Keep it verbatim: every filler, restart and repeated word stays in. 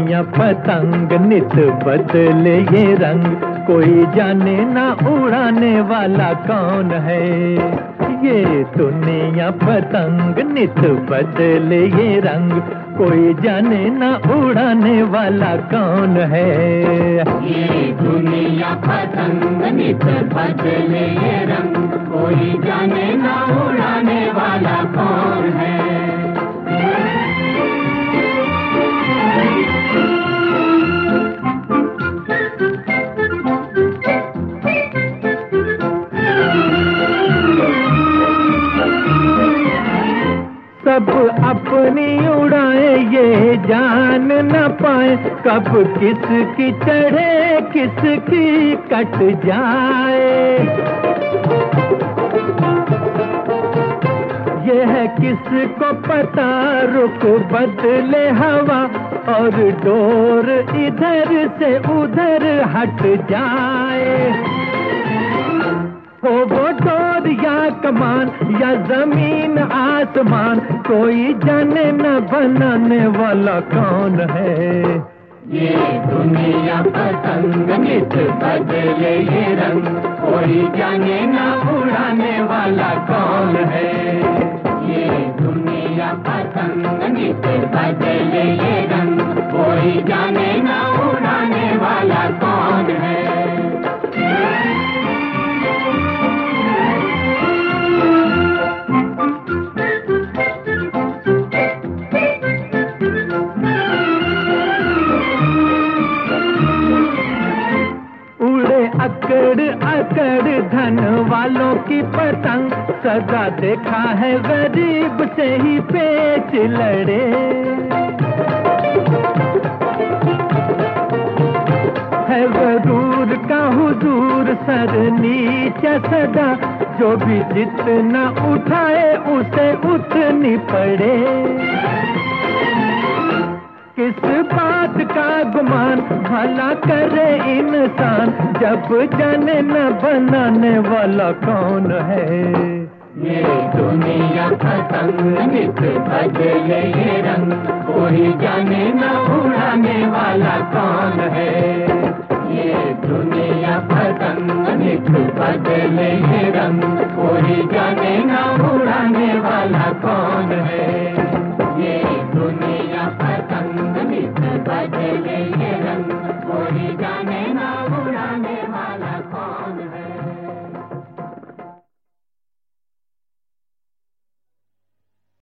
दुनिया पतंग नित बदले ये रंग, कोई जाने ना उड़ाने वाला कौन है। ये दुनिया पतंग नित बदले ये रंग, कोई जाने ना उड़ाने वाला कौन है। ये दुनिया पतंग नित बदले ये रंग, कोई जाने ना उड़ाने वाला कौन है। सब अपनी उड़ाए ये जान न पाए, कब किसकी चढ़े किसकी कट जाए। ये है किसको पता रुख बदले हवा, और डोर इधर से उधर हट जाए। हो वो डोर या कमान या जमीन आसमान, कोई जाने न बनाने वाला कौन है। ये दुनिया पतंग नित बदले ये रंग, कोई जाने न उड़ाने वाला कौन है। ये दुनिया पतंग नित बदले ये रंग, कोई जाने न उड़ाने वाला कौन है। अकड़ अकड़ धन वालों की पतंग, सदा देखा है गरीब से ही पेच लड़े। है गरूर का हुजूर सर नीचा सदा, जो भी जितना उठाए उसे उतनी पड़े। किस बात का गुमान भला करे इंसान, जब जाने न बनाने वाला कौन है। ये दुनिया पतंग नित बदले ये रंग, कोई जाने न उड़ाने वाला कौन है। ये दुनिया पतंग नित बदले ये रंग, कोई जाने न उड़ाने वाला कौन है। ये दुनिया पतंग नित बदले ये रंग, कोई जाने